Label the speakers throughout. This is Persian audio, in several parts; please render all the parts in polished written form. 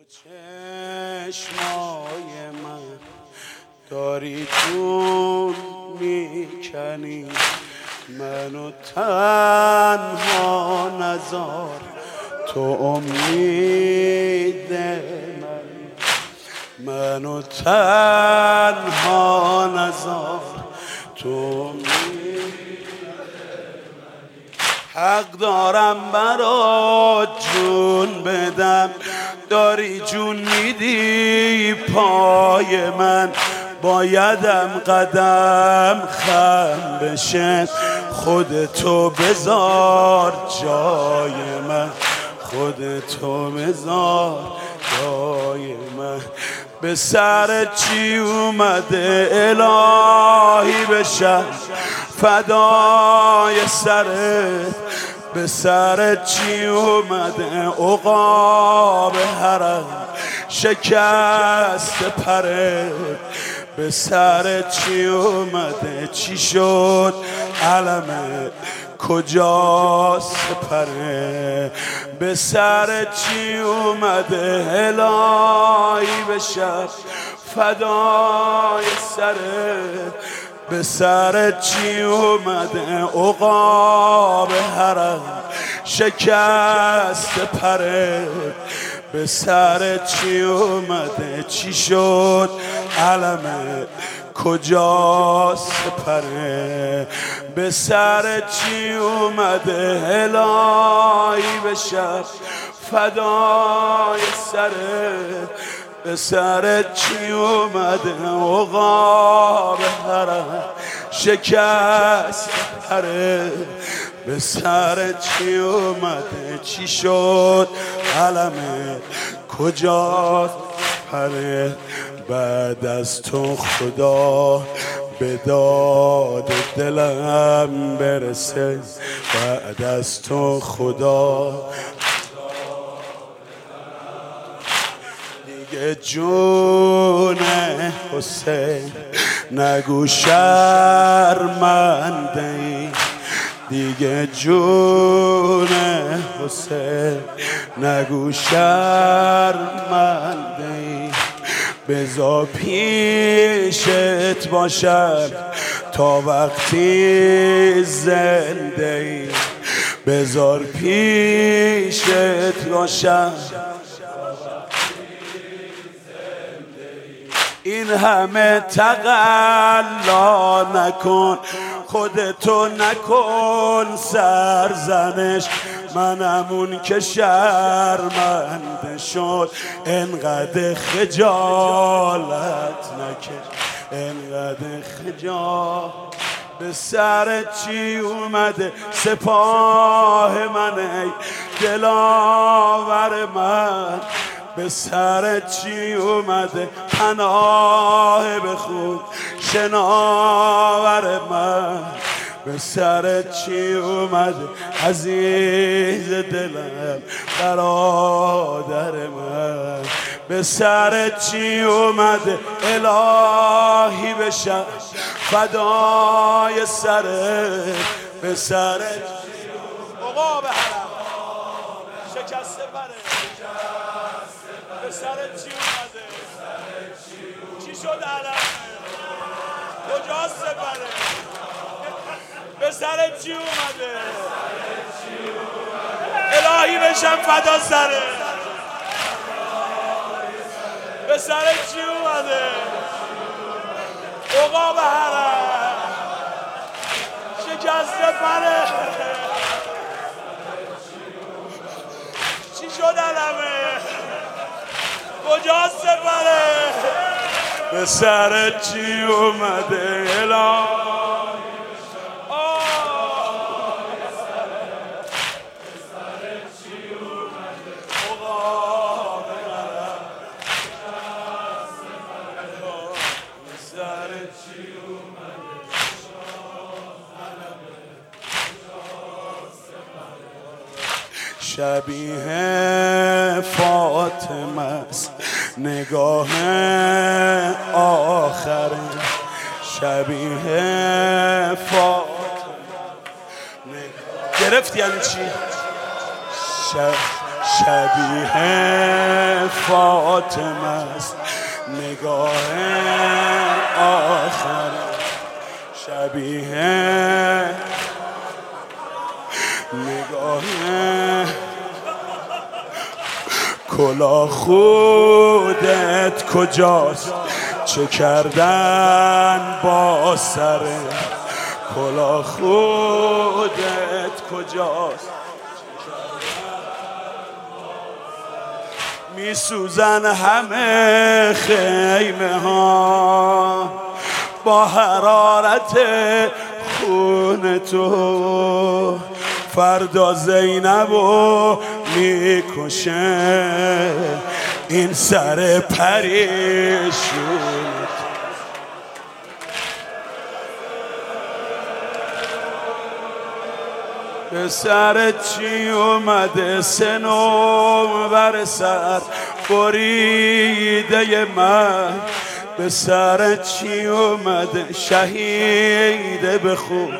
Speaker 1: چشمای من داری جون میکنی، منو تنها نذار، تو امید منی، منو تنها نذار، تو امید حق دارم برات جون بدم، داری جون میدی پای من، بایدم قدم خم بشه، خودتو بذار جای من، خودتو بذار جای من. به سر چی اومده الهی بشم فدای سرت، به سر چی اومده عقاب حرم شکست پرت، به سر چی اومده چی شد علمت کجاست پره، به سر چی اومده الهی بشم فدای سرت، به سر چی اومده عقاب حرم شکست پرت، به سر چی اومده چی شد علمت کجاست پره، به سر چی اومده الهی بشم فدای سرت، به سر چی اومده عقاب حرم شکست پره، به سر چی اومده چی شد علمت کجاست پره، بعد از تو خدا به داد دلم برسه، بعد از تو خدا دیگه جون حسین نگو شرمنده ای، دیگه جون حسین نگو شرمنده ای، بذار پیشت باشم تا وقتی زنده ای، بذار پیشت باشم این همه تقلا نکن، خودتو نکن سرزنش، منمون که شرمنده شد انقدر خجالت نکش، انقدر خجالت. به سر چی اومده سپاه من ای دلاور من، به سر چی اومده پناه بخون شناور من، به سر چی اومده عزیز دلم برادر من، به سر چی اومده الهی بشم فدای سرت، به سر عقاب حرم شکسته پره، به سرت چی اومده چی شد علمه کجاست سپره، به سرت چی اومده الهی بشم فدا سره، به سرت چی اومده عقاب حرم شکسته پره، چی شد علمه کجاست سپره، به سرت چی اومده الهی شبیه فاطمه است نگاه آخره، شبیه فاطمه گرفت یعنی چی؟ شبیه فاطمه است، نگاه آخر شبیه نگاه کلاه خودت کجاست؟ چه کردن با سر کلاه خودت کجاست؟ میسوزن همه خیمه ها با حرارت خون تو، فردا زینبو میکشه این سر پریشون. به سر چی اومده سنو بر سر بریده من؟ به سر چی اومده شهید به خون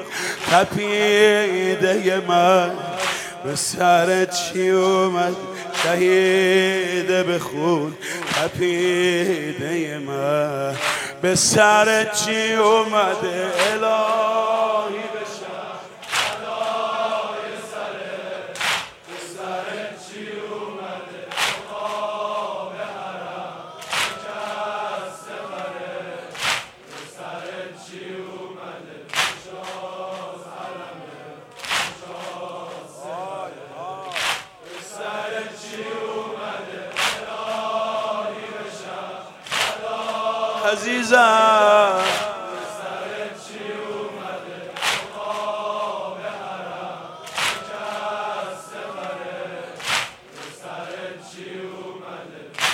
Speaker 1: تپیده من؟ به سر چی اومد شهید به خون تپیده من؟ به سر چی اومده الهی بشم فدای سره؟ به سر چی اومده آقا به حرم شکست بره؟ به سر چی اومده شاز علمه شاز بره؟ به سر چی اومده الهی بشم فدای عزیزم؟ به سر چی اومده آقا به حرم شکست بره؟ به سر چی اومده